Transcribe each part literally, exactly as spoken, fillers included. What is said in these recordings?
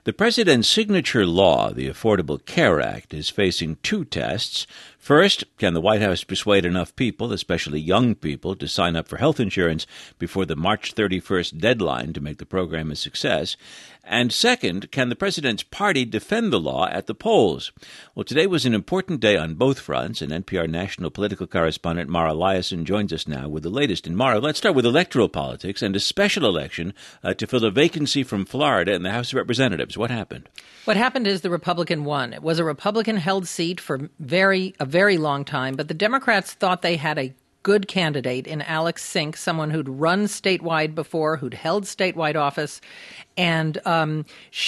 The president's signature law, the Affordable Care Act, is facing two tests. First, can the White House persuade enough people, especially young people, to sign up for health insurance before the March thirty-first deadline to make the program a success? And second, can the president's party defend the law at the polls? Well, today was an important day on both fronts, and N P R national political correspondent Mara Liasson joins us now with the latest. And Mara, let's start with electoral politics and a special election uh, to fill a vacancy from Florida in the House of Representatives. What happened? What happened is the Republican won. It was a Republican-held seat for very a very long time, but the Democrats thought they had a good candidate in Alex Sink, someone who'd run statewide before, who'd held statewide office, and um,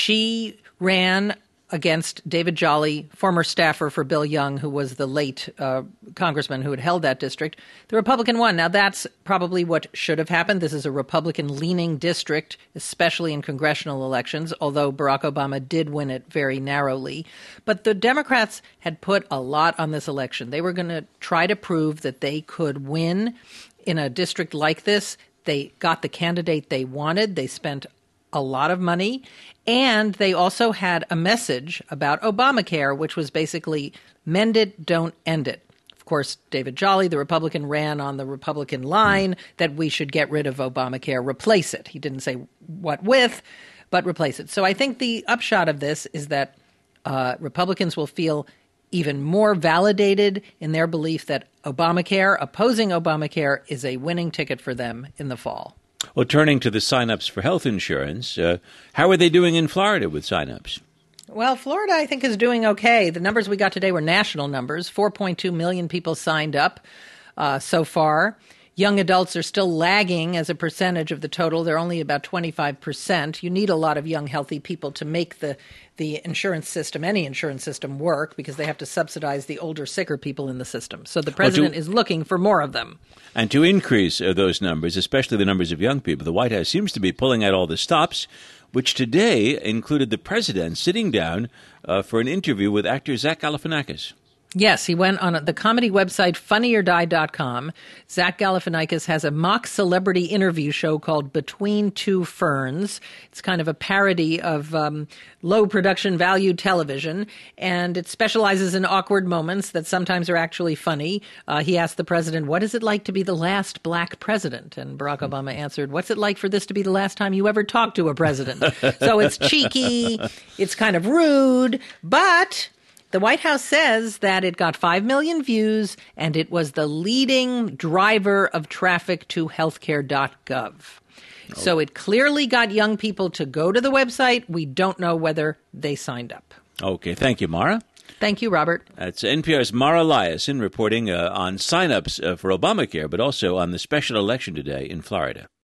she ran against David Jolly, former staffer for Bill Young, who was the late uh, congressman who had held that district. The Republican won. Now, that's probably what should have happened. This is a Republican-leaning district, especially in congressional elections, although Barack Obama did win it very narrowly. But the Democrats had put a lot on this election. They were going to try to prove that they could win in a district like this. They got the candidate they wanted. They spent a lot of money. And they also had a message about Obamacare, which was basically mend it, don't end it. Of course, David Jolly, the Republican, ran on the Republican line that we should get rid of Obamacare, replace it. He didn't say what with, but replace it. So I think the upshot of this is that uh, Republicans will feel even more validated in their belief that Obamacare, opposing Obamacare, is a winning ticket for them in the fall. Well, turning to the signups for health insurance, uh, how are they doing in Florida with signups? Well, Florida, I think, is doing okay. The numbers we got today were national numbers. four point two million people signed up uh, so far. Young adults are still lagging as a percentage of the total. They're only about twenty-five percent. You need a lot of young, healthy people to make the, the insurance system, any insurance system, work because they have to subsidize the older, sicker people in the system. So the president well, to, is looking for more of them. And to increase uh, those numbers, especially the numbers of young people, the White House seems to be pulling out all the stops, which today included the president sitting down uh, for an interview with actor Zach Galifianakis. Yes, he went on the comedy website funny or die dot com. Zach Galifianakis has a mock celebrity interview show called Between Two Ferns. It's kind of a parody of um, low production value television, and it specializes in awkward moments that sometimes are actually funny. Uh, he asked the president, what is it like to be the last black president? And Barack Obama answered, what's it like for this to be the last time you ever talked to a president? So it's cheeky, it's kind of rude, but the White House says that it got five million views and it was the leading driver of traffic to healthcare dot gov. Oh. So it clearly got young people to go to the website. We don't know whether they signed up. Okay. Thank you, Mara. Thank you, Robert. That's N P R's Mara Liasson reporting uh, on signups uh, for Obamacare, but also on the special election today in Florida.